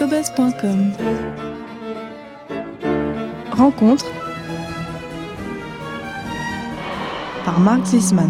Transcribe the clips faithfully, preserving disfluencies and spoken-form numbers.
phobos point com. Rencontre par Marc Zisman.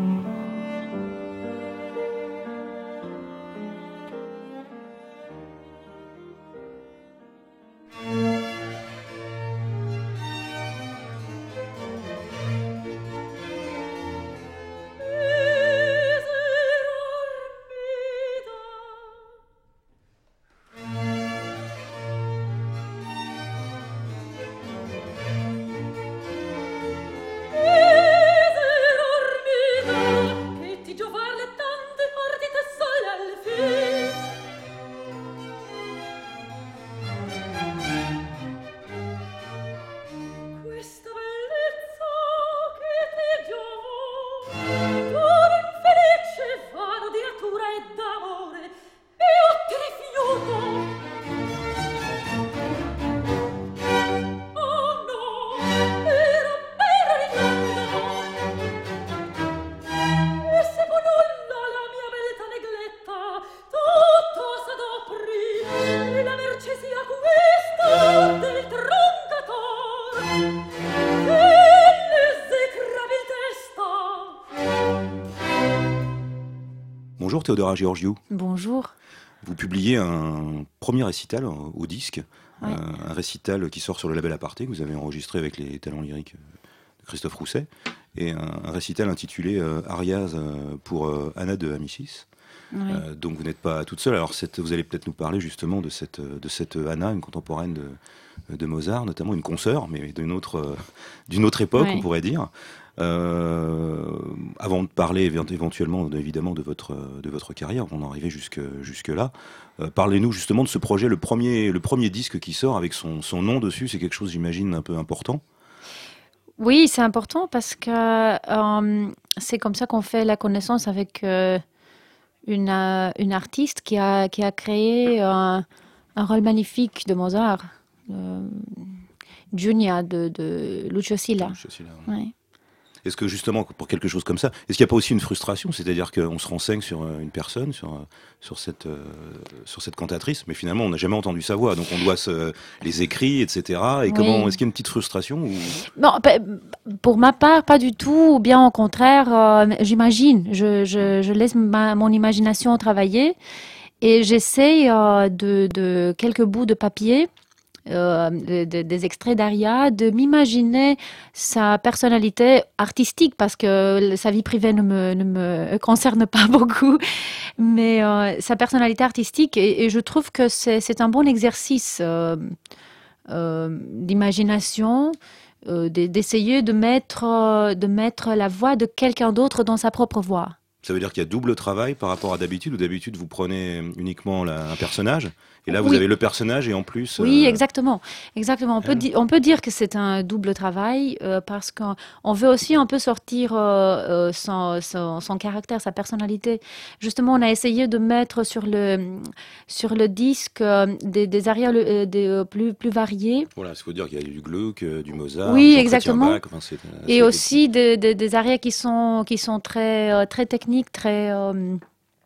Bonjour Théodora Georgiou. Bonjour. Vous publiez un premier récital au disque, ouais. euh, un récital qui sort sur le label Aparté, que vous avez enregistré avec les talents lyriques de Christophe Rousset, et un, un récital intitulé euh, Arias pour euh, Anna de Amicis. Ouais. Euh, donc vous n'êtes pas toute seule. Alors cette, vous allez peut-être nous parler justement de cette, de cette Anna, une contemporaine de, de Mozart, notamment une consoeur, mais d'une autre, d'une autre époque, ouais. on pourrait dire. Euh, avant de parler éventuellement évidemment de votre, de votre carrière, avant d'en arriver jusque, jusque là, euh, parlez-nous justement de ce projet, le premier, le premier disque qui sort avec son, son nom dessus. C'est quelque chose, j'imagine, un peu important. Oui, c'est important parce que euh, c'est comme ça qu'on fait la connaissance avec euh, une, euh, une artiste qui a, qui a créé un, un rôle magnifique de Mozart, euh, Giulia de, de Lucio Silla. Lucio Silla, ouais. Ouais. Est-ce que justement, pour quelque chose comme ça, est-ce qu'il n'y a pas aussi une frustration ? C'est-à-dire qu'on se renseigne sur une personne, sur, sur, cette, euh, sur cette cantatrice, mais finalement on n'a jamais entendu sa voix, donc on doit se, les écrits, et cetera. Et oui. comment, est-ce qu'il y a une petite frustration ou... Non, pour ma part, pas du tout, ou bien au contraire, euh, j'imagine, je, je, je laisse ma, mon imagination travailler et j'essaye euh, de, de quelques bouts de papier. Euh, de, de, des extraits d'Aria, de m'imaginer sa personnalité artistique, parce que sa vie privée ne me, ne me concerne pas beaucoup, mais euh, sa personnalité artistique, et, et je trouve que c'est, c'est un bon exercice euh, euh, d'imagination, euh, d'essayer de mettre, de mettre la voix de quelqu'un d'autre dans sa propre voix. Ça veut dire qu'il y a double travail par rapport à d'habitude, où d'habitude vous prenez uniquement la, un personnage, et là vous oui. avez le personnage et en plus... Oui, euh... exactement. exactement. On, peut di- on peut dire que c'est un double travail euh, parce qu'on veut aussi un peu sortir euh, euh, son, son, son caractère, sa personnalité. Justement, on a essayé de mettre sur le, sur le disque euh, des, des arias euh, des, euh, plus, plus variés. Voilà, il faut dire qu'il y a du Gluck, euh, du Mozart, oui, du exactement. Bach, enfin, c'est, euh, et aussi des, des, des arias qui sont, qui sont très, euh, très techniques, très... Euh,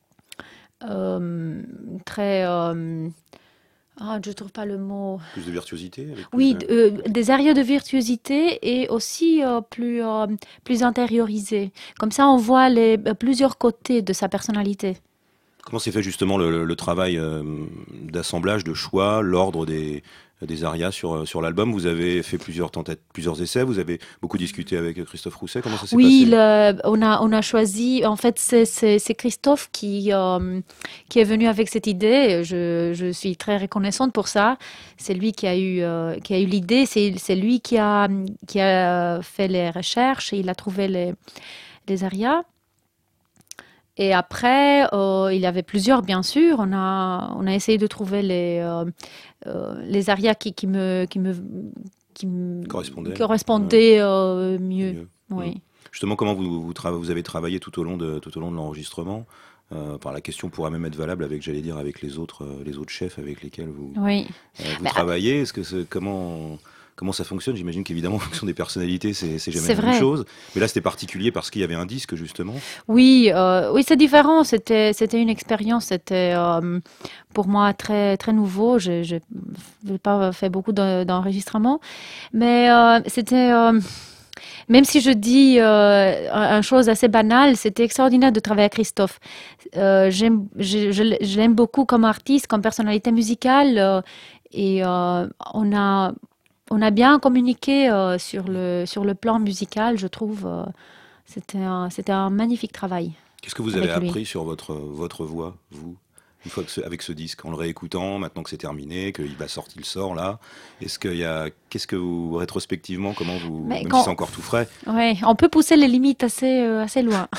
euh, très... Euh, Ah, je ne trouve pas le mot. Plus de virtuosité avec Oui, de... euh, des arias de virtuosité et aussi euh, plus, euh, plus intériorisés. Comme ça, on voit les, euh, plusieurs côtés de sa personnalité. Comment s'est fait justement le, le travail euh, d'assemblage, de choix, l'ordre des, des arias sur, sur l'album ? Vous avez fait plusieurs tentatives, plusieurs essais, vous avez beaucoup discuté avec Christophe Rousset, comment ça s'est oui, passé ? Oui, on, a, on a choisi, en fait c'est, c'est, c'est Christophe qui, euh, qui est venu avec cette idée, je, je suis très reconnaissante pour ça, c'est lui qui a eu, euh, qui a eu l'idée, c'est, c'est lui qui a, qui a fait les recherches et il a trouvé les, les arias. Et après, euh, il y avait plusieurs, bien sûr. On a, on a essayé de trouver les, euh, euh, les arias qui, qui me, qui me, qui me correspondaient, correspondaient euh, mieux. mieux. Oui. Mmh. Justement, comment vous, vous, tra- vous avez travaillé tout au long de, tout au long de l'enregistrement ? Euh, enfin, la question pourrait même être valable avec, j'allais dire, avec les autres, euh, les autres chefs avec lesquels vous, oui. euh, vous bah, travaillez. Est-ce que c'est, comment comment ça fonctionne. J'imagine qu'évidemment, en fonction des personnalités, c'est, c'est jamais C'est la même vrai. chose. Mais là, c'était particulier parce qu'il y avait un disque, justement. Oui, euh, oui, c'est différent. C'était, c'était une expérience. C'était euh, pour moi très, très nouveau. Je je n'ai pas fait beaucoup de- d'enregistrements, mais euh, c'était. Euh, même si je dis euh, un- une chose assez banale, c'était extraordinaire de travailler avec Christophe. Euh, j'aime, je, je l- je l'aime beaucoup comme artiste, comme personnalité musicale, euh, et euh, on a, on a bien communiqué euh, sur le, sur le plan musical, je trouve. euh, c'était un, c'était un magnifique travail Qu'est-ce que vous avez avec lui. appris sur votre, votre voix, vous, une fois que ce- avec ce disque, en le réécoutant, maintenant que c'est terminé, qu'il va sortir, il sort là. Est-ce qu'il y a, qu'est-ce que vous, rétrospectivement, comment vous, Mais même si c'est quand, encore tout frais, ouais, on peut pousser les limites assez, euh, assez loin.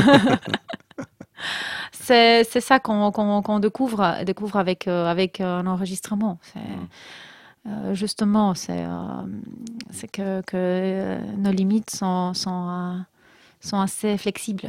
C'est, c'est ça qu'on, qu'on, qu'on découvre, découvre avec, euh, avec euh, un enregistrement. C'est, hmm. euh, justement, c'est, euh, c'est que, que euh, nos limites sont, sont, euh, sont assez flexibles.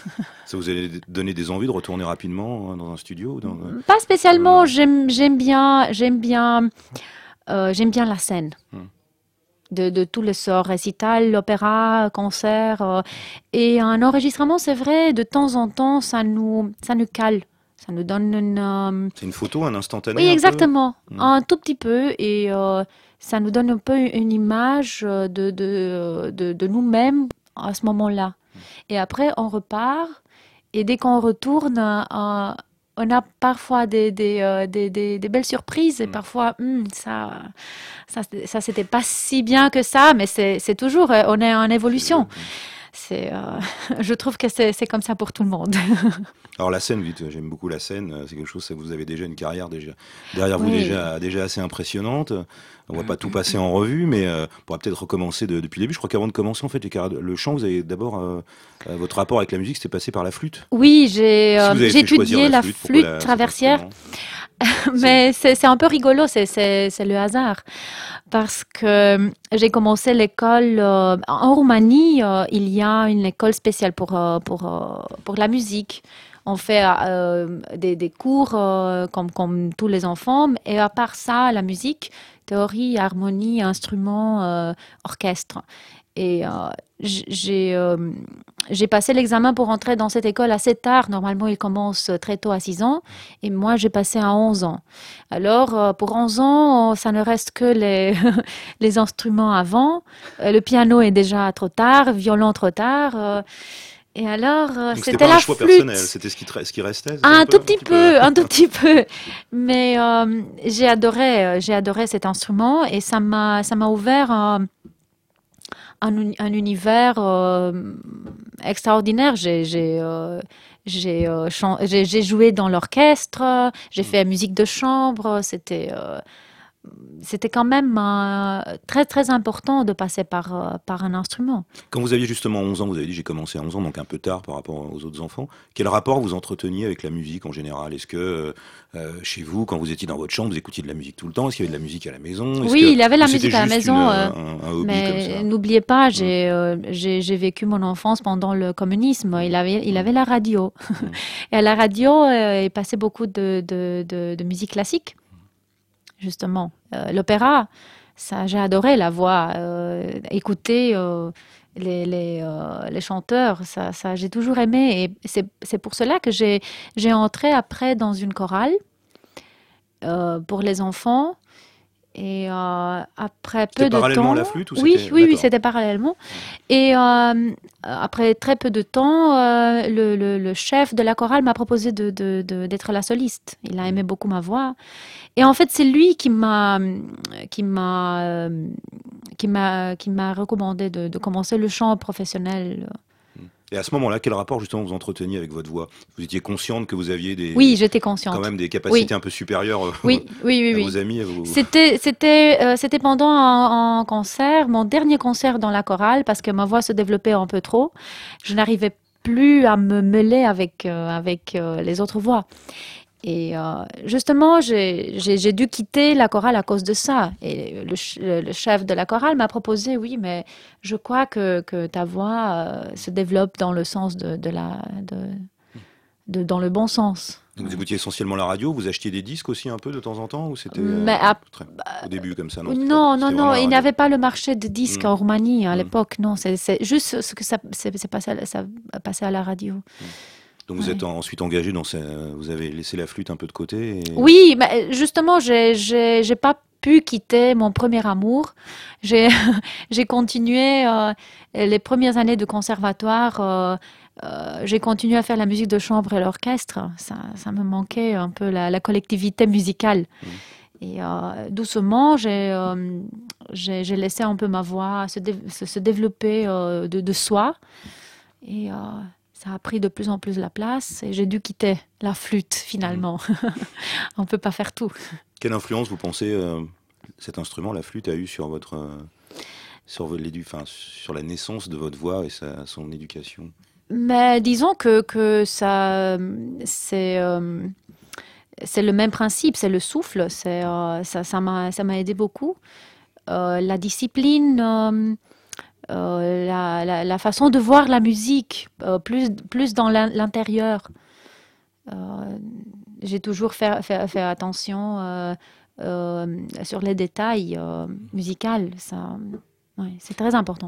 Ça vous a donné des envies de retourner rapidement hein, dans un studio, dans, euh, Pas spécialement, non. j'aime, j'aime bien, j'aime bien, euh, j'aime bien la scène. Hmm. De, de tous les sorts, récital, opéra, concert. euh, et un enregistrement, c'est vrai, de temps en temps, ça nous, ça nous cale. Ça nous donne une... euh, C'est une photo, un instantané Oui, un peu. exactement. Hmm. Un tout petit peu. Et euh, ça nous donne un peu une image de, de, de, de nous-mêmes à ce moment-là. Et après, on repart. Et dès qu'on retourne, euh, on a parfois des, des, euh, des, des, des belles surprises. Et Mm. parfois, hum, ça, ça, ça c'était pas si bien que ça. Mais c'est, c'est toujours, euh, on est en évolution. C'est, euh, je trouve que c'est, c'est comme ça pour tout le monde. Alors la scène, vite, j'aime beaucoup la scène. euh, C'est quelque chose, ça, vous avez déjà une carrière déjà derrière vous Oui. déjà, déjà assez impressionnante. On va pas tout passer en revue, mais euh, on pourra peut-être recommencer de- depuis le début. Je crois qu'avant de commencer, en fait, les carrières- le chant, vous avez d'abord euh, euh, votre rapport avec la musique, c'était passé par la flûte. Oui, j'ai, Qu'est-ce euh, que vous avez j'ai fait choisir étudié la flûte Pourquoi flûte la- cet traversière. instrument Mais c'est, c'est un peu rigolo, c'est, c'est, c'est le hasard. Parce que euh, j'ai commencé l'école euh, en Roumanie, euh, il y a une école spéciale pour, euh, pour, euh, pour la musique. On fait euh, des, des cours euh, comme, comme tous les enfants, et à part ça, la musique, théorie, harmonie, instruments, euh, orchestre. Et euh, j- j'ai euh, j'ai passé l'examen pour entrer dans cette école assez tard. Normalement, il commence très tôt à six ans. Et moi, j'ai passé à onze ans. Alors, euh, pour onze ans, ça ne reste que les, les instruments avant. Euh, le piano est déjà trop tard, violon trop tard. euh, et alors, euh, Donc c'était c'était pas un la choix flûte. personnel, c'était ce qui, te- ce qui restait. c'est ça, Un peu, tout petit peu, un tout petit peu. Mais euh, j'ai adoré, euh, j'ai adoré cet instrument et ça m'a, ça m'a ouvert un, un, uni- un univers euh, extraordinaire. J'ai, j'ai, euh, j'ai, euh, chan- j'ai, j'ai joué dans l'orchestre, j'ai Mm. fait musique de chambre. C'était, euh, c'était quand même euh, très très important de passer par, euh, par un instrument. Quand vous aviez justement onze ans, vous avez dit j'ai commencé à onze ans, donc un peu tard par rapport aux autres enfants. Quel rapport vous entreteniez avec la musique en général? Est-ce que euh, euh, chez vous, quand vous étiez dans votre chambre, vous écoutiez de la musique tout le temps? Est-ce qu'il y avait de la musique à la maison? Est-ce Oui, que, il y avait la ou c'était musique à la juste maison. une, euh, un, un hobby comme Mais ça? n'oubliez pas, j'ai euh, j'ai j'ai vécu mon enfance pendant le communisme. Il avait, il avait la radio. Mm. Et à la radio, euh, il passait beaucoup de, de, de, de musique classique, justement. Euh, l'opéra, ça, j'ai adoré la voix. Euh, écouter euh, les, les, euh, les chanteurs, ça, ça, j'ai toujours aimé. Et c'est c'est pour cela que j'ai j'ai entré après dans une chorale euh, pour les enfants. Et euh, après C'était peu de parallèlement temps, à la flûte ou oui, c'était- oui, oui, d'accord. c'était parallèlement. Et euh, après très peu de temps, euh, le, le- le chef de la chorale m'a proposé de, de- de- d'être la soliste. Il a aimé beaucoup ma voix. Et en fait, c'est lui qui m'a, qui m'a, euh, qui m'a, qui m'a recommandé de, de commencer le chant professionnel. Et à ce moment-là, quel rapport justement vous entreteniez avec votre voix? Vous étiez consciente que vous aviez des, Oui, j'étais quand consciente. même des capacités Oui. un peu supérieures euh, Oui, oui, oui, à oui. vos amis, à vos... C'était, c'était, euh, c'était pendant un, un concert, mon dernier concert dans la chorale, parce que ma voix se développait un peu trop. Je n'arrivais plus à me mêler avec, euh, avec euh, les autres voix. Et euh, justement, j'ai, j'ai, j'ai dû quitter la chorale à cause de ça. Et le, ch- le chef de la chorale m'a proposé, oui, mais je crois que, que ta voix euh, se développe dans le sens de, de la, de, de- dans le bon sens. Donc vous écoutiez essentiellement la radio, vous achetiez des disques aussi un peu de temps en temps ou c'était euh, Mais à- très- au début comme ça? non, Non, c'était pas- non, c'était non, vraiment la il n'y radio. avait pas le marché de disques Mm. en Roumanie à Mm. l'époque. Non, c'est c'est juste ce que ça, c'est c'est passé, à- ça a passé à la radio. Donc vous Ouais. êtes en- ensuite engagé dans ces, vous avez laissé la flûte un peu de côté. Et... Oui, mais justement, j'ai, j'ai, j'ai pas pu quitter mon premier amour. J'ai, j'ai continué euh, les premières années de conservatoire. euh, euh, j'ai continué à faire la musique de chambre et l'orchestre. Ça, ça me manquait un peu la, la collectivité musicale. Mm. Et euh, doucement, j'ai, euh, j'ai, j'ai laissé un peu ma voix se, dé- se, se développer euh, de, de soi. Et euh, ça a pris de plus en plus la place. Et j'ai dû quitter la flûte finalement. On ne peut pas faire tout. Quelle influence vous pensez euh, cet instrument, la flûte, a eu sur votre euh, sur, votre, l'édu- enfin, sur la naissance de votre voix et sa, son éducation? Mais disons que, que ça, c'est, euh, c'est le même principe, c'est le souffle. C'est, euh, ça, ça m'a, ça m'a aidé beaucoup. Euh, la discipline, euh, euh, la, la, la façon de voir la musique, euh, plus, plus dans l'in- l'intérieur. Euh, j'ai toujours fait, fait, fait attention euh, euh, sur les détails euh, musicaux. Ça, ouais, c'est très important.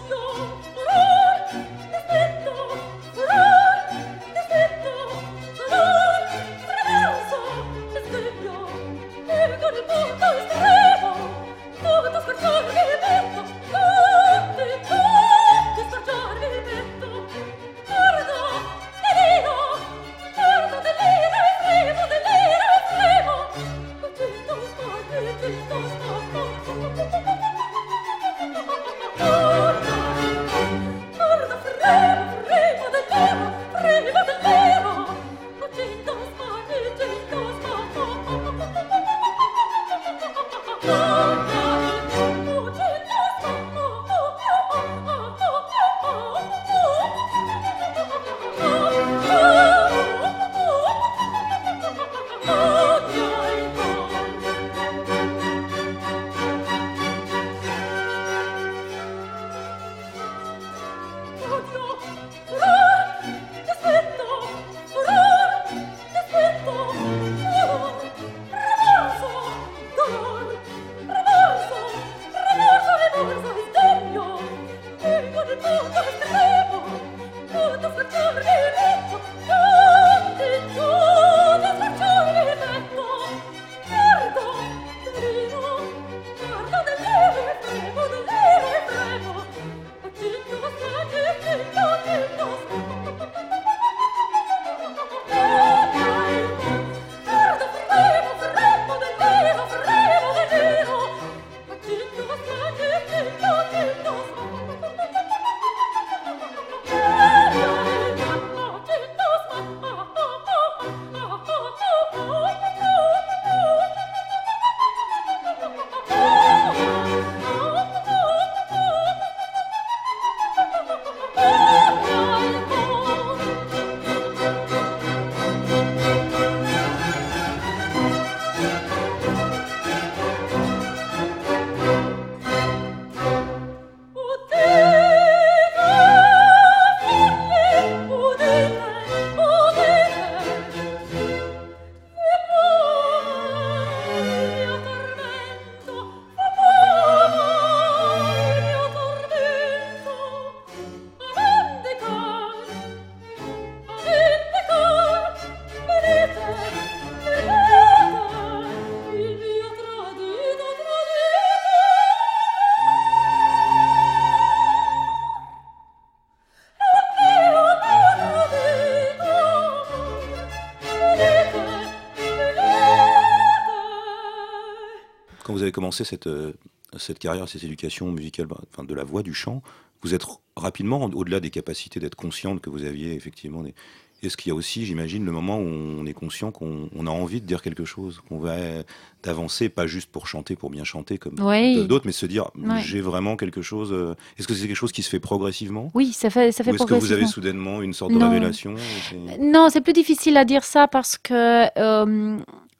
Quand vous avez commencé cette, euh, cette carrière, cette éducation musicale, bah, enfin, de la voix, du chant, vous êtes rapidement, au-delà des capacités d'être consciente que vous aviez effectivement, des... est-ce qu'il y a aussi, j'imagine, le moment où on est conscient qu'on on a envie de dire quelque chose, qu'on va d'avancer, pas juste pour chanter, pour bien chanter comme Oui. d'autres, mais se dire, Ouais. j'ai vraiment quelque chose. euh, Est-ce que c'est quelque chose qui se fait progressivement? Oui, ça fait, ça fait Ou est-ce que vous avez progressivement. soudainement une sorte de Non. révélation? C'est- Non, c'est plus difficile à dire ça parce que euh,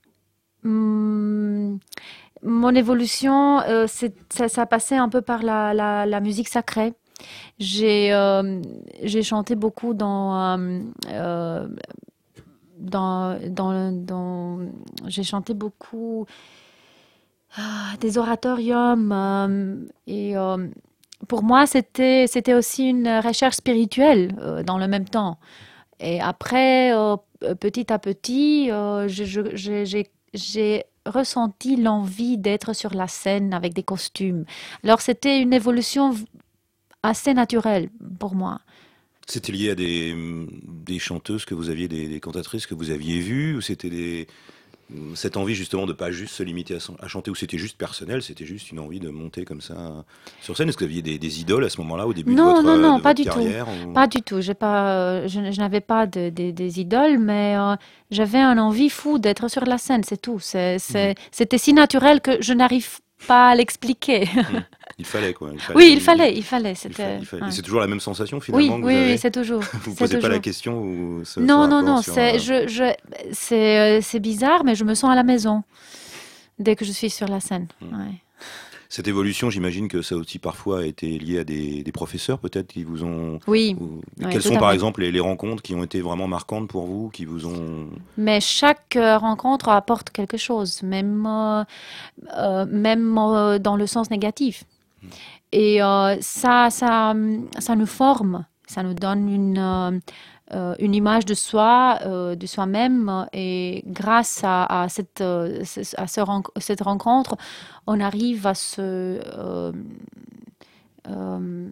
hum, mon évolution, euh, c'est- ça, ça passait un peu par la, la, la musique sacrée. J'ai euh, j'ai chanté beaucoup dans, euh, euh, dans, dans, dans, j'ai chanté beaucoup ah, des oratoriums euh, et euh, pour moi, c'était, c'était aussi une recherche spirituelle euh, dans le même temps. Et après, euh, petit à petit, euh, je- je- j'ai j'ai- j'ai ressenti l'envie d'être sur la scène avec des costumes. Alors, c'était une évolution v- assez naturelle pour moi. C'était lié à des, des chanteuses que vous aviez, des, des cantatrices que vous aviez vues, ou c'était des, cette envie justement de pas juste se limiter à, son- à chanter, ou c'était juste personnel, c'était juste une envie de monter comme ça sur scène. Est-ce que vous aviez des, des idoles à ce moment-là, au début de Non, votre, non, non, de pas votre du tout. carrière ou- Pas du tout. J'ai pas, euh, je, je n'avais pas de, de- des idoles, mais euh, j'avais un envie fou d'être sur la scène, c'est tout. C'est, Mhm. c'est, c'était si naturel que je n'arrive pas à l'expliquer. Mhm. Il fallait quoi. Il fallait, Oui, il il- fallait, il fallait. il fallait- C'était, il fallait. Et ouais. c'est toujours la même sensation Oui, finalement que vous oui, oui, avez. c'est toujours, Vous c'est posez pas la toujours. question ou ce, ce Non, non, rapport non, sur. c'est, euh, je, je, c'est, euh, c'est bizarre, mais je me sens à la maison dès que je suis sur la scène. Mhm. Ouais. Cette évolution, j'imagine que ça aussi parfois a été lié à des, des professeurs peut-être qui vous ont. Oui, ou- oui, Quelles tout sont à par fait. exemple les, les rencontres qui ont été vraiment marquantes pour vous, qui vous ont. Mais chaque euh, rencontre apporte quelque chose, même, euh, euh, même euh, dans le sens négatif. Et euh, ça, ça, hum, ça nous forme, ça nous donne une, euh, euh, une image de soi, euh, de soi-même. euh, Et grâce à, à cette, euh, ce- à ce ren- cette rencontre, on arrive à se... euh, euh,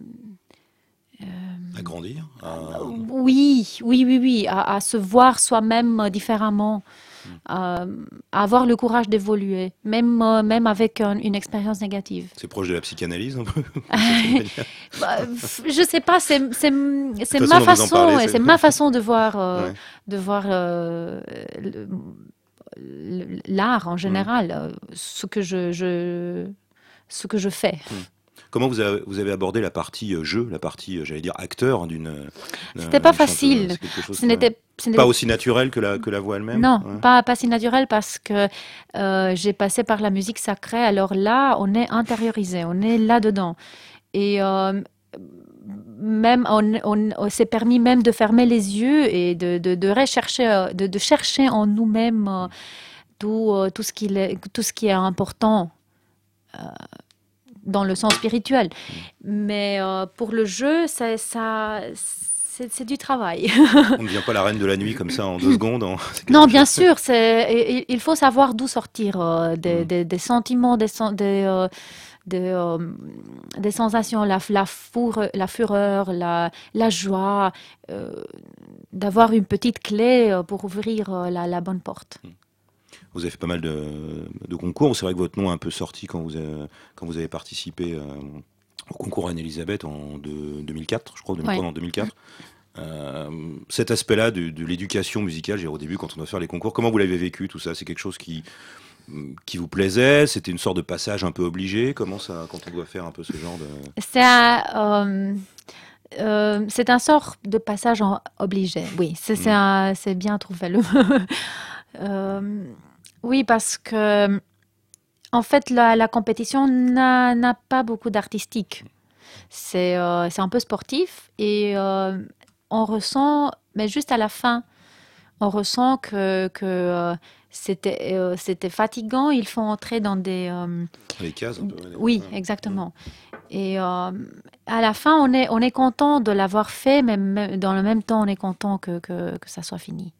À grandir à- oui, oui, oui, oui, à, à se voir soi-même différemment, à, à avoir le courage d'évoluer, même, euh, même avec un- une expérience négative. C'est proche de la psychanalyse un peu d'une certaine manière. Bah, f- je sais pas, c'est c'est c'est façon ma dont vous en façon, parlez, et c'est- c'est ma façon de voir euh, Ouais. de voir euh, le- le- l'art en Mm. général, euh, ce que je, je ce que je fais. Comment vous avez, vous avez abordé la partie euh, jeu, la partie, euh, j'allais dire, acteur d'une euh, C'était pas d'une chanteuse? facile. C'est quelque chose Ce qui- n'était ce pas n'était aussi naturel que la, que la voix elle-même? non, Ouais. pas pas si naturel parce que euh, j'ai passé par la musique sacrée. Alors là, on est intériorisé, on est là-dedans. Et euh, même on, on, on s'est permis même de fermer les yeux et de, de, de rechercher, euh, de, de chercher en nous-mêmes euh, tout, euh, tout, ce qui est, tout ce qui est important euh, dans le sens spirituel. Mais euh, pour le jeu, ça, ça, c'est, c'est du travail. On ne devient pas la reine de la nuit comme ça en deux secondes. en- c'est quelque Non, bien chose- sûr, c'est, il il faut savoir d'où sortir euh, des, Mm. des, des sentiments, des, sen- des, euh, des, euh, des sensations, la, la, fourre- la fureur, la, la joie, euh, d'avoir une petite clé euh, pour ouvrir euh, la, la bonne porte. Vous avez fait pas mal de, de concours. C'est vrai que votre nom est un peu sorti quand vous avez, quand vous avez participé euh, au concours Anne-Elisabeth en de- deux mille quatre, je crois, deux mille trois, Ouais. non, deux mille quatre. Euh, cet aspect-là de, de l'éducation musicale, j'ai au début quand on doit faire les concours, comment vous l'avez vécu tout ça? C'est quelque chose qui, qui vous plaisait? C'était une sorte de passage un peu obligé? Comment ça, quand on doit faire un peu ce genre de... C'est un, euh, euh, c'est un sort de passage en- obligé, oui, c'est, c'est, Mm. un- c'est bien trouvé le Euh, oui, parce que en fait, la, la compétition n'a, n'a pas beaucoup d'artistique. C'est, euh, c'est un peu sportif et euh, on ressent, mais juste à la fin, on ressent que, que euh, c'était, euh, c'était fatigant. Il faut entrer dans des... euh, Les cases un peu, ouais, oui, ouais. exactement. Et euh, à la fin, on est, on est content de l'avoir fait, mais même- dans le même temps, on est content que, que, que ça soit fini.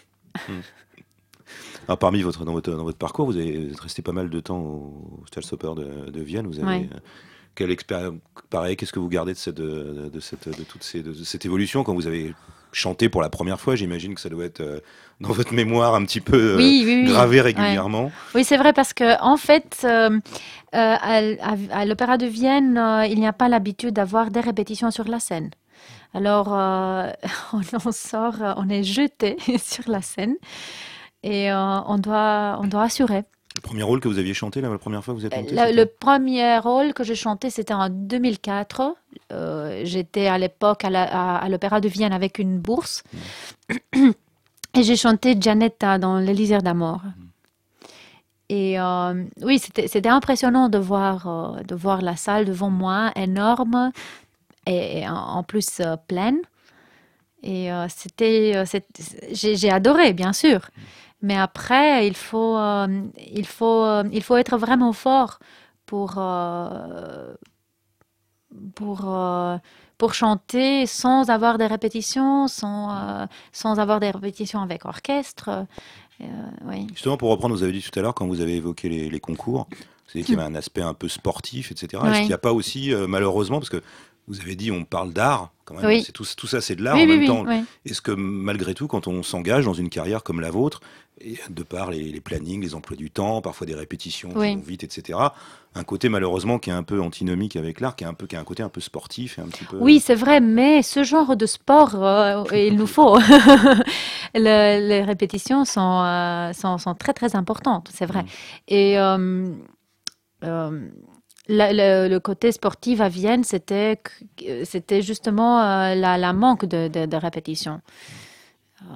Alors, parmi votre dans, votre dans votre parcours, vous avez vous êtes resté pas mal de temps au Staatsoper de, de Vienne. Vous avez Ouais. euh, quelle expérience? Pareil, qu'est-ce que vous gardez de cette de, de cette de toutes ces de, de cette évolution quand vous avez chanté pour la première fois? J'imagine que ça doit être euh, dans votre mémoire un petit peu euh, Oui, oui, oui. gravé Ouais. régulièrement. Oui, c'est vrai parce que en fait, euh, euh, à, à- à l'Opéra de Vienne, euh, il n'y a pas l'habitude d'avoir des répétitions sur la scène. Alors, euh, on, on sort, euh, on est jeté sur la scène et euh, on doit, on doit assurer. Le premier rôle que vous aviez chanté la, la première fois que vous êtes monté, Le, c'était- le premier rôle que j'ai chanté, c'était en deux mille quatre. Euh, j'étais à l'époque à, la- à- à l'Opéra de Vienne avec une bourse. Et j'ai chanté Gianetta dans l'Élysée d'Amour. Et euh, oui, c'était, c'était impressionnant de voir, euh, de voir la salle devant moi, énorme et, et en, en plus euh, pleine. Et euh, c'était, euh, c'est- j'ai, j'ai adoré, bien sûr. Mais après, il faut, euh, il faut, euh, il faut être vraiment fort pour, euh, pour, euh, pour chanter sans avoir des répétitions, sans, euh, sans avoir des répétitions avec orchestre. Euh, oui. Justement, pour reprendre, vous avez dit tout à l'heure, quand vous avez évoqué les, les concours, vous avez dit qu'il y avait un aspect un peu sportif, et cetera. Est-ce qu'il Oui. n'y a pas aussi, euh, malheureusement, parce que vous avez dit on parle d'art, quand même, Oui. c'est tout, tout ça c'est de l'art Oui, en oui, même oui, temps. oui. Est-ce que malgré tout, quand on s'engage dans une carrière comme la vôtre, et de par les, les plannings, les emplois du temps, parfois des répétitions qui Oui. vont vite, et cetera, un côté malheureusement qui est un peu antinomique avec l'art, qui, est un peu, qui a un côté un peu sportif et un petit peu... Oui, c'est vrai, mais ce genre de sport, euh, il nous faut. Le- les répétitions sont, euh, sont, sont très, très importantes, c'est vrai. Mm. Et euh, euh, la- le, le côté sportif à Vienne, c'était, que- c'était justement euh, la, la manque de, de, de répétitions. Euh,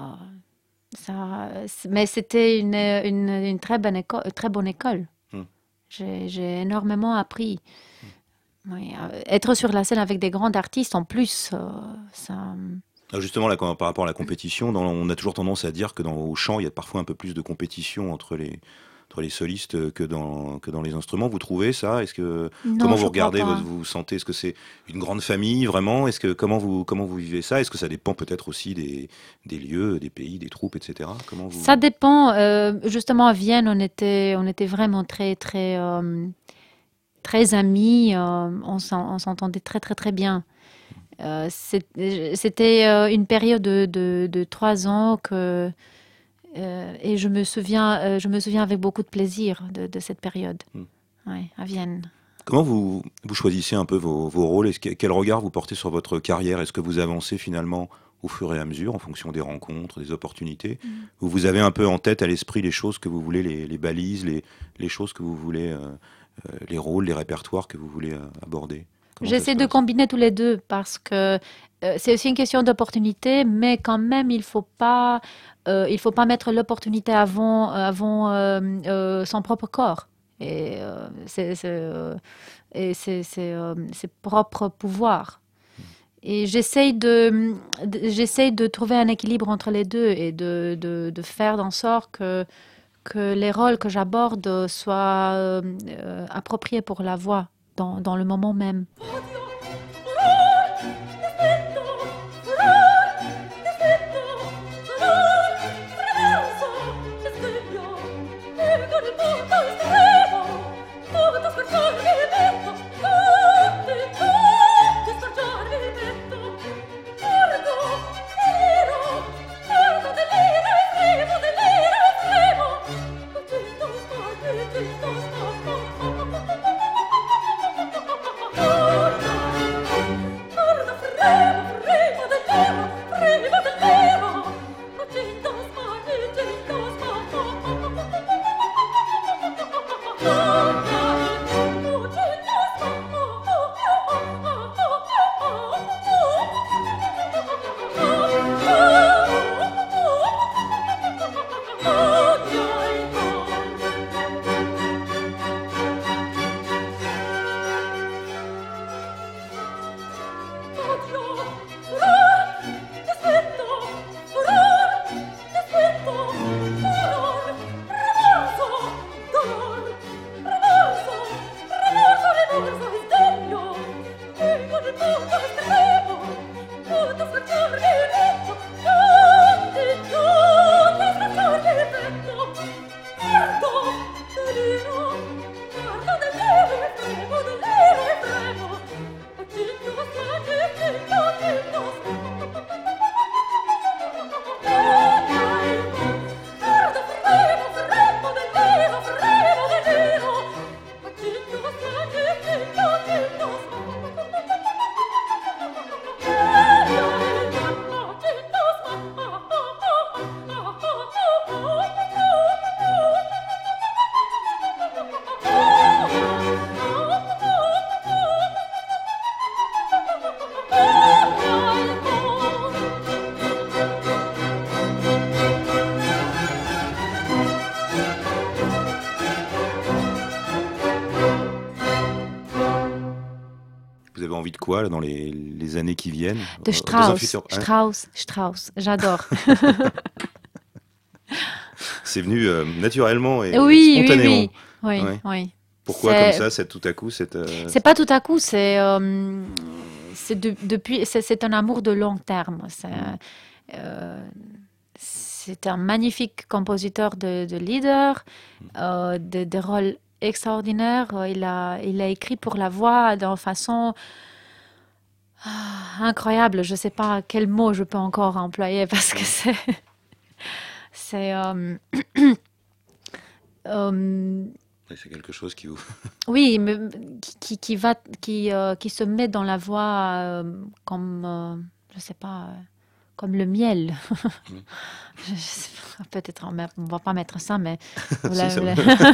ça, c'est- mais c'était une, une, une très bonne école, très bonne école. Mm. J'ai, j'ai énormément appris. Oui, euh, être sur la scène avec des grands artistes en plus, euh, ça. Ah, justement, là, quand- par rapport à la compétition, dans- on a toujours tendance à dire que dans, au chant, il y a parfois un peu plus de compétition entre les, entre les solistes que dans, que dans les instruments. Vous trouvez ça? Est-ce que Non, comment je vous crois regardez, pas. votre- vous sentez, est-ce que c'est une grande famille vraiment? Est-ce que comment vous comment vous vivez ça? Est-ce que ça dépend peut-être aussi des, des lieux, des pays, des troupes, et cetera. Comment vous... Ça dépend. euh, justement, à Vienne, on était, on était vraiment très, très, euh, très amis. euh, on s'en- on s'entendait très, très, très bien. Euh, c'est- c'était euh, une période de, de, de trois ans que, euh, et je me souviens, euh, je me souviens avec beaucoup de plaisir de, de cette période. Hmm. Ouais, à Vienne. Comment vous, vous choisissez un peu vos, vos rôles? Est-ce que- quel regard vous portez sur votre carrière? Est-ce que vous avancez finalement au fur et à mesure en fonction des rencontres, des opportunités? Ou vous avez un peu en tête, à l'esprit, les choses que vous voulez, les, les balises, les, les choses que vous voulez, euh, euh, les rôles, les répertoires que vous voulez euh, aborder? Comment ça J'essaie se de passe? combiner tous les deux parce que euh, c'est aussi une question d'opportunité, mais quand même, il faut pas, euh, il faut pas mettre l'opportunité avant, avant euh, euh, son propre corps et, euh, c'est, c'est, euh, et c'est, c'est, euh, ses propres pouvoirs. Et j'essaie de, de- j'essaie de trouver un équilibre entre les deux et de, de, de faire en sorte que, que les rôles que j'aborde soient euh, euh, appropriés pour la voix dans, dans le moment même. avez envie de quoi là, dans les, les années qui viennent? De Euh, Strauss, dans un futur, hein? Strauss, Strauss, j'adore. C'est venu euh, naturellement et Oui, oui, spontanément. oui, oui, Ouais. oui. Pourquoi C'est- comme ça, cette, tout à coup, cette, euh, C'est pas tout à coup, c'est euh, c'est de- depuis, c'est c'est un amour de long terme. C'est euh, c'est un magnifique compositeur de, de leader, euh, de, de rôles extraordinaires. Euh, Il a, il a écrit pour la voix d'une façon ah, incroyable. Je sais pas quel mot je peux encore employer parce que c'est c'est euh, euh, ouais, c'est quelque chose qui vous... oui, mais qui, qui, qui va, qui, euh, qui se met dans la voix euh, comme, euh, je sais pas, euh, comme le miel. Mm. Je sais pas, peut-être on ne va pas mettre ça, mais vous Si, la- ça, vous la-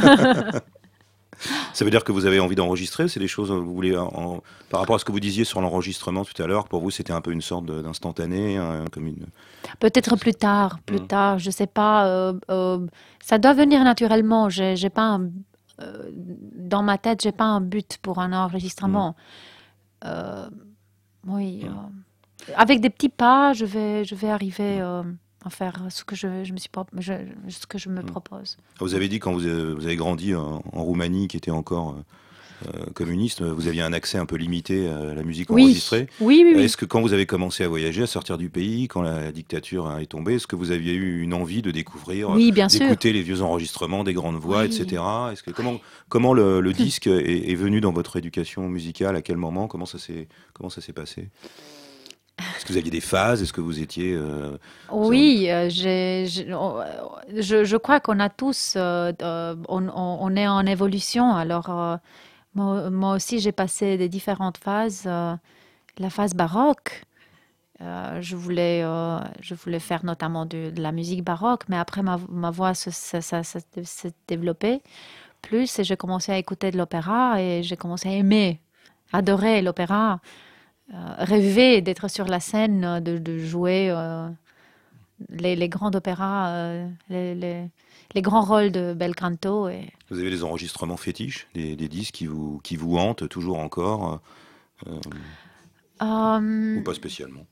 ça veut dire que vous avez envie d'enregistrer? C'est des choses, vous voulez, en- en- par rapport à ce que vous disiez sur l'enregistrement tout à l'heure, pour vous, c'était un peu une sorte de- d'instantané, hein, comme une... peut-être plus tard, plus Mm. tard, je sais pas. euh, euh, ça doit venir naturellement. J'ai, j'ai pas un- euh, dans ma tête, j'ai pas un but pour un enregistrement. Euh, oui, Mm. euh, avec des petits pas, je vais, je vais arriver euh, à faire ce que je, je me suis, prop- je- ce que je me Mm. propose. Vous avez dit quand vous avez, vous avez grandi en, en Roumanie, qui était encore euh, euh, communiste, vous aviez un accès un peu limité à la musique Oui, enregistrée. oui, oui, oui. Est-ce que quand vous avez commencé à voyager, à sortir du pays, quand la dictature est tombée, est-ce que vous aviez eu une envie de découvrir, Oui, bien sûr. d'écouter les vieux enregistrements des grandes voix, Oui. et cetera. Est-ce que comment comment le, le disque est, est venu dans votre éducation musicale? À quel moment? Comment ça s'est comment ça s'est passé? Est-ce que vous aviez des phases? Est-ce que vous étiez euh, Oui, euh, j'ai- j'ai- on- euh, je, je crois qu'on a tous, euh, euh, on, on- on est en évolution. Alors, euh, moi, moi aussi, j'ai passé des différentes phases. euh, la phase baroque, euh, je voulais, euh, je voulais faire notamment de, de la musique baroque, mais après, ma, ma voix se- se- se- se- s'est développée plus et j'ai commencé à écouter de l'opéra et j'ai commencé à aimer, adorer l'opéra, euh, rêver d'être sur la scène, euh, de, de jouer. euh, les, les grands opéras, euh, les, les- les grands rôles de bel canto. Et... vous avez des enregistrements fétiches, des, des disques qui vous qui vous hantent toujours encore, euh, Euh, ou pas spécialement?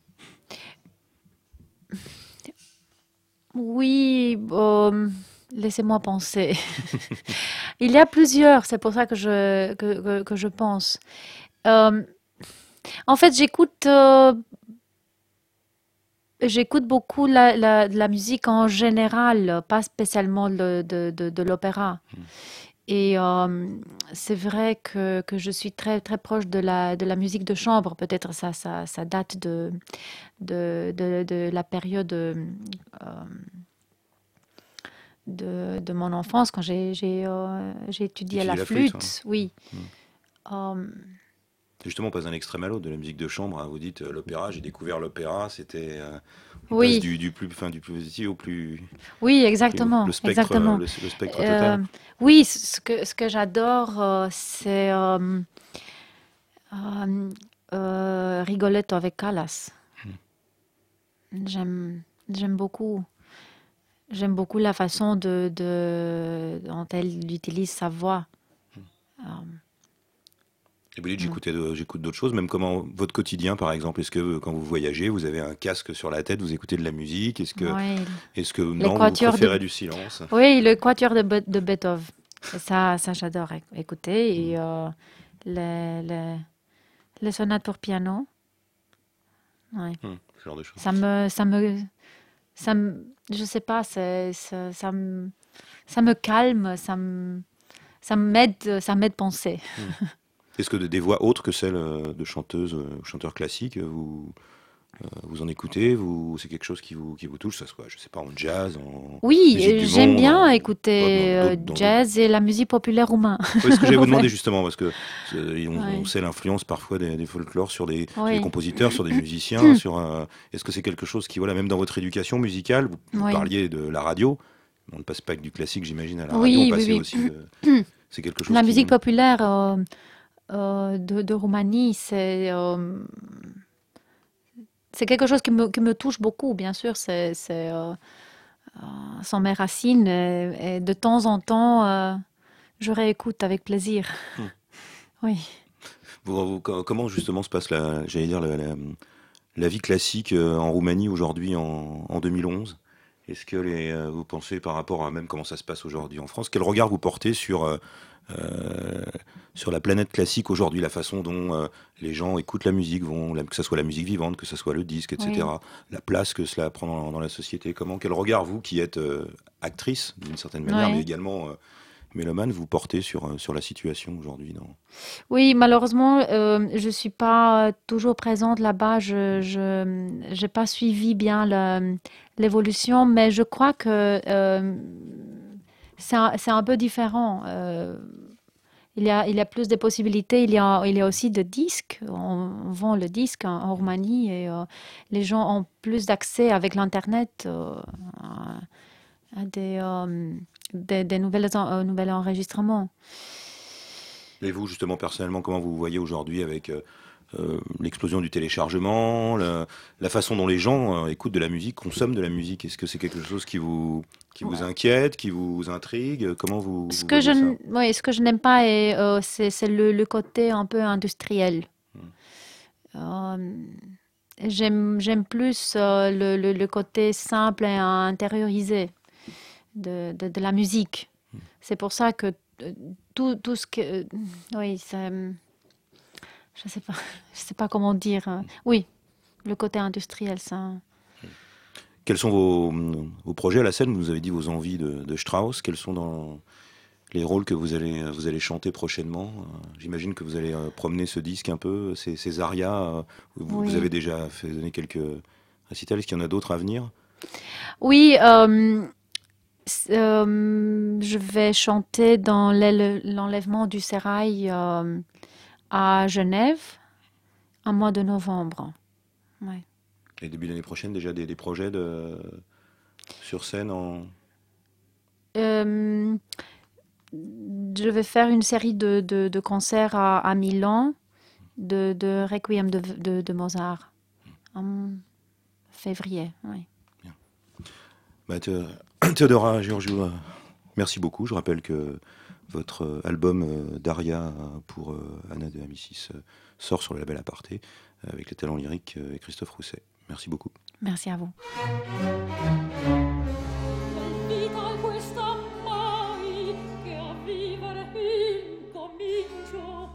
oui, euh, laissez-moi penser. Il y a plusieurs, c'est pour ça que je, que, que- que je pense. Euh, en fait, j'écoute euh, j'écoute beaucoup la, la, de la musique en général, pas spécialement le- de, de, de l'opéra. Et euh, c'est vrai que, que je suis très, très proche de la, de la musique de chambre. Peut-être ça, ça, ça date de, de, de, de la période euh, de, de mon enfance, quand j'ai, j'ai, euh, j'ai étudié Étudier la la flûte, flûte. Oui. Mm. Euh, C'est justement pas un extrême à l'autre de la musique de chambre, hein. Vous dites euh, l'opéra, j'ai découvert l'opéra, c'était euh, on Oui. passe du, du plus fin du plus petit au plus, oui, plus- exactement. le spectre exactement. euh, le, le spectre Euh, total. oui, ce que, ce que j'adore, euh, c'est euh, euh, euh, Rigoletto avec Callas. J'aime, j'aime beaucoup. J'aime beaucoup la façon de, de, dont elle utilise sa voix. Euh, Et vous dites j'écoutais de- j'écoute d'autres choses, même comment votre quotidien par exemple, est-ce que euh, quand vous voyagez, vous avez un casque sur la tête, vous écoutez de la musique, est-ce que oui. est-ce que non, vous quatuors de- préférez du silence? Oui, le quatuor de, Be- de Beethoven. Et Ça, ça j'adore éc- écouter. Et euh, les, les, les sonates pour piano. Ouais. Hmm, ce genre de choses. Ça me, ça me, ça me, je sais pas, c'est, ça, ça me, ça me calme, ça me, ça m'aide, ça m'aide penser. Est-ce que de- des voix autres que celles euh, de chanteuses, euh, chanteurs classiques, euh, vous euh, vous en écoutez, vous c'est quelque chose qui vous qui vous touche, ça soit je sais pas en jazz, en Oui, musique euh, du j'aime monde, bien en- écouter dans- euh, dans- dans- jazz et la musique populaire roumaine. Oui, c'est ce que j'allais vous demander Ouais. justement, parce que euh, on, Ouais. on sait l'influence parfois des, des folklores sur des, sur Oui. des compositeurs, sur des musiciens. sur euh, Est-ce que c'est quelque chose qui, voilà, même dans votre éducation musicale, vous, vous Oui. parliez de la radio, on ne passe pas que du classique, j'imagine, à la Oui, radio, on oui, passait oui. aussi de... C'est quelque chose La qui- musique populaire euh, euh, de, de Roumanie, c'est euh, c'est quelque chose qui me, qui me touche beaucoup, bien sûr. C'est, c'est, euh, euh, sont mes racines et, et de temps en temps, euh, je réécoute avec plaisir. Hmm. Oui. Vous- vous- co- comment justement se passe la, j'allais dire la, la- la vie classique euh, en Roumanie aujourd'hui en, en deux mille onze? Est-ce que les, euh, vous pensez par rapport à même comment ça se passe aujourd'hui en France, quel regard vous portez sur euh, euh, sur la planète classique aujourd'hui, la façon dont euh, les gens écoutent la musique, vont, la- que ce soit la musique vivante, que ce soit le disque, Oui. et cetera. La place que cela prend dans, dans la société. Comment, quel regard vous qui êtes euh, actrice d'une certaine manière, mais Ouais. également euh, mélomane, vous portez sur euh, sur la situation aujourd'hui dans... Oui, malheureusement, euh, je suis pas toujours présente là-bas. Je, je, j'ai pas suivi bien le- l'évolution, mais je crois que euh, c'est un, c'est un peu différent. Euh, il y a, il y a plus de possibilités. Il y a, il y a aussi de disques. On, on vend le disque en, en Roumanie et euh, les gens ont plus d'accès avec l'Internet euh, à, à des, euh, des, des nouvelles, en- euh, nouvelles enregistrements. Et vous, justement, personnellement, comment vous voyez aujourd'hui avec euh, euh, l'explosion du téléchargement, la, la façon dont les gens euh, écoutent de la musique, consomment de la musique? Est-ce que c'est quelque chose qui vous, qui vous inquiète, qui vous intrigue? Comment vous, Ce vous que je, voyez ça? n- oui, ce que je n'aime pas, est, euh, c'est, c'est le, le côté un peu industriel. Euh, j'aime, j'aime plus euh, le, le- le côté simple et intériorisé de, de, de la musique. C'est pour ça que euh, tout, tout ce que... euh, oui, c'est, je sais pas, je sais pas comment dire. euh, Oui, le côté industriel, ça... Quels sont vos, vos projets à la scène? Vous nous avez dit vos envies de, de Strauss. Quels sont dans les rôles que vous allez, vous allez chanter prochainement? Euh, J'imagine que vous allez euh, promener ce disque un peu, ces, ces arias. euh, Vous, vous Oui. avez déjà fait donner quelques récitals. Est-ce qu'il y en a d'autres à venir? Oui, euh, s- euh, je vais chanter dans l'élè- l'enlèvement du sérail euh, à Genève, en mois de novembre. Ouais. Et début d'année prochaine, déjà des, des projets de, sur scène en... Euh, je vais faire une série de, de- de concerts à, à Milan de, de Requiem de, de- de Mozart en février. Oui. Bah, Thé- Théodora Georgiou, euh, merci beaucoup. Je rappelle que votre euh, album euh, Daria euh, pour euh, Anna de Amicis euh, sort sur le label Aparté euh, avec les talents lyriques euh, et Christophe Rousset. Merci beaucoup. Merci à vous. Vita questa mai che a vivere incomincio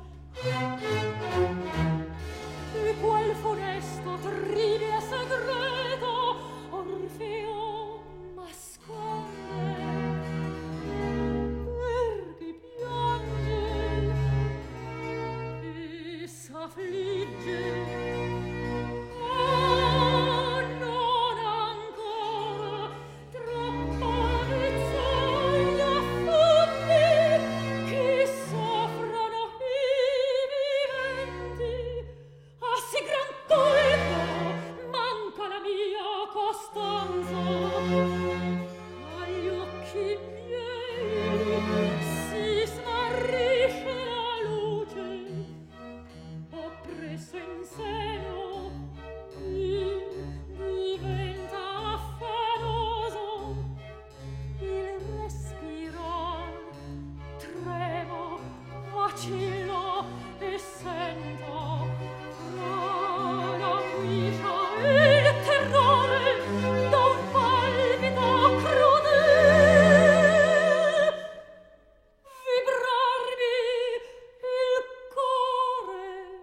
e quel funesto trivia segreto Orfeo nasconde per chi piange e s'affligge. Oh, non ancora, troppa vizzaia affondi, chi soffrono i viventi. A sì gran colpo manca la mia costanza. Agli occhi miei si smarrisce la luce. Ho preso in seno, mi diventa affanoso il respirar, tremo, vacillo e sento tra l'angoscia e il terrore d'un palpito crudele vibrarmi il cuore.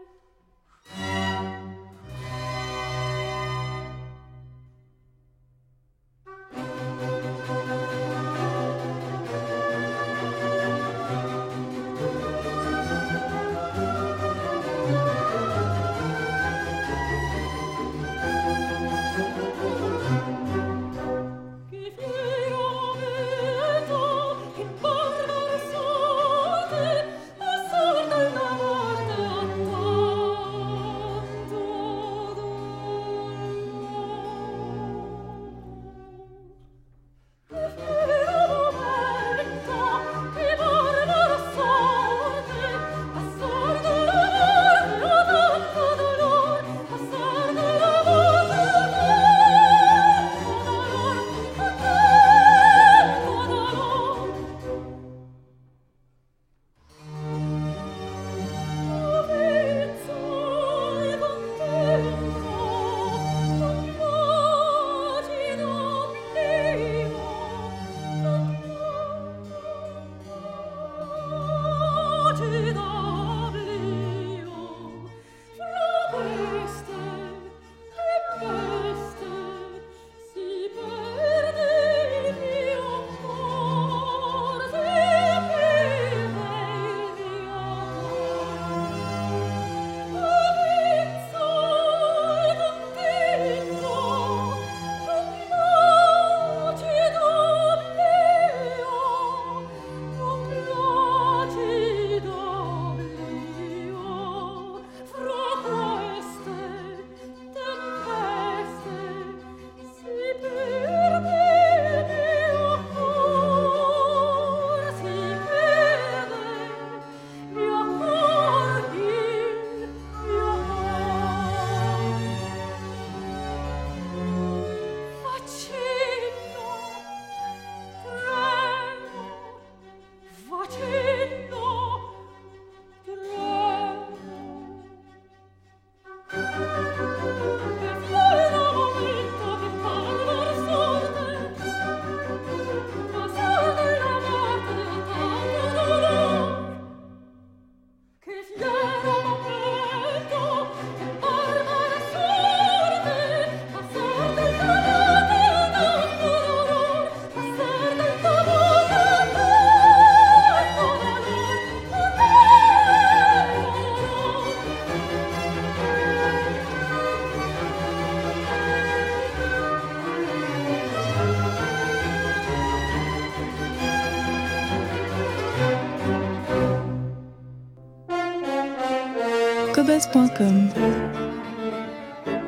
presse point com.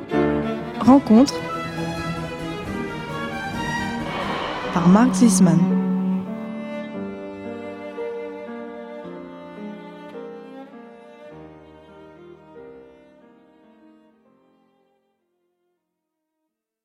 Rencontre par Marc Zisman.